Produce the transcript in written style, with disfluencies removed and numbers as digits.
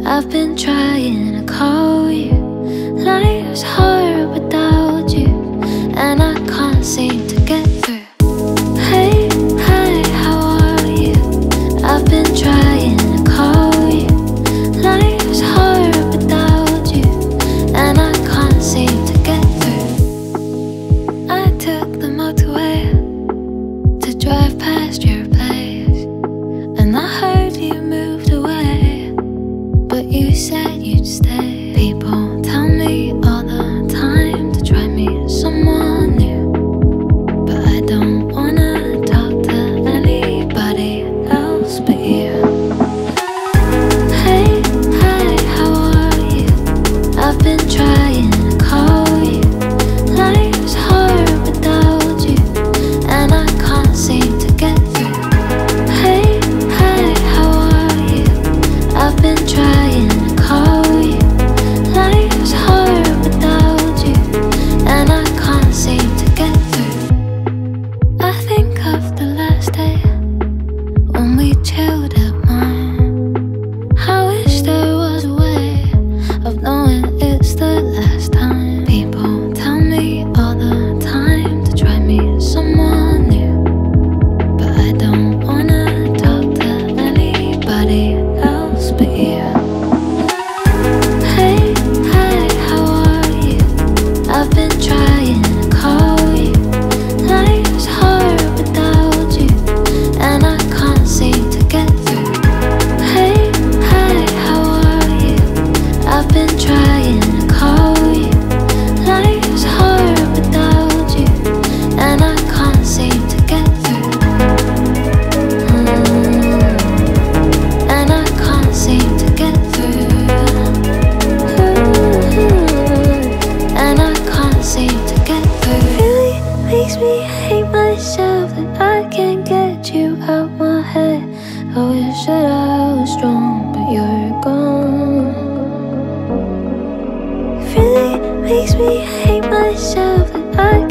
I've been trying to call you. Life's hard without you, and I can't seem to get through. Hey, hi, how are you? I've been trying to call you. Life's hard without you, and I can't seem to get through. I took the motorway to drive past your place, and I heard you moved away, but you said you'd stay. People tell me all the time to try me someone new, but I don't wanna talk to anybody else but you. Hey, hi, how are you? I've been trying to call you. Life's hard without you, and I can't seem to get through. Hey, hi, how are you? I've been trying to call you. Life's hard without you, and I can't seem to get through. I think of the last day when we chilled at mine. I wish there was a way of knowing it's the last time. People tell me all the time to try me someone new, but I don't wanna talk to anybody else but you. Hey, hi, how are you? I've been trying to call you. Life's hard without you, and I can't seem to get through. Hey, hi, how are you? I've been trying to call you. Life's hard without you, and I can't seem to get through. And I can't seem to get through. And I can't seem to get through. Really makes me hate myself that I can't get you out my head. I wish that I was strong, but you're gone. Really makes me hate myself that I